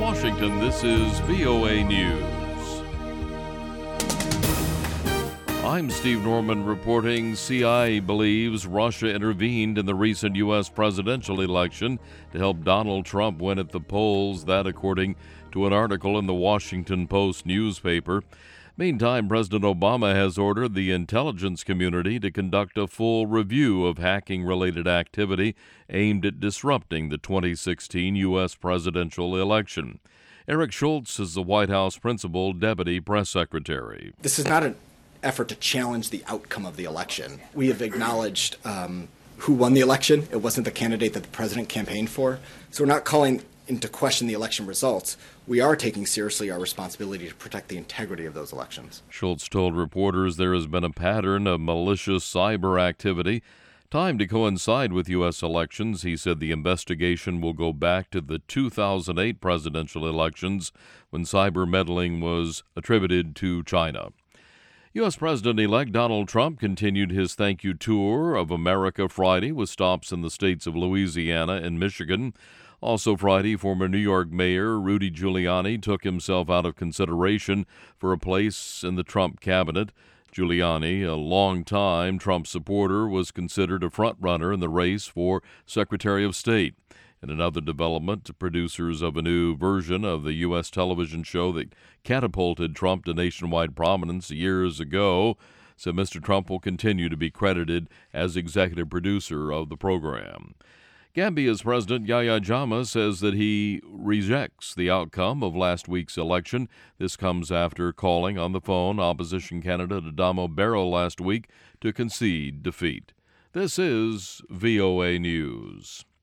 Washington, this is VOA News. I'm Steve Norman reporting CIA believes Russia intervened in the recent U.S. presidential election to help Donald Trump win at the polls, that according to an article in the Washington Post newspaper. Meantime, President Obama has ordered the intelligence community to conduct a full review of hacking-related activity aimed at disrupting the 2016 U.S. presidential election. Eric Schultz is the White House principal deputy press secretary. This is not an effort to challenge the outcome of the election. We have acknowledged who won the election. It wasn't the candidate that the president campaigned for. So we're not calling into question the election results. We are taking seriously our responsibility to protect the integrity of those elections. Schultz told reporters there has been a pattern of malicious cyber activity. Timed to coincide with U.S. elections, he said the investigation will go back to the 2008 presidential elections when cyber meddling was attributed to China. U.S. President-elect Donald Trump continued his thank you tour of America Friday with stops in the states of Louisiana and Michigan. Also Friday, former New York Mayor Rudy Giuliani took himself out of consideration for a place in the Trump cabinet. Giuliani, a longtime Trump supporter, was considered a front-runner in the race for Secretary of State. In another development, producers of a new version of the U.S. television show that catapulted Trump to nationwide prominence years ago said Mr. Trump will continue to be credited as executive producer of the program. Gambia's President Yahya Jammeh says that he rejects the outcome of last week's election. This comes after calling on the phone opposition candidate Adamo Barrow last week to concede defeat. This is VOA News.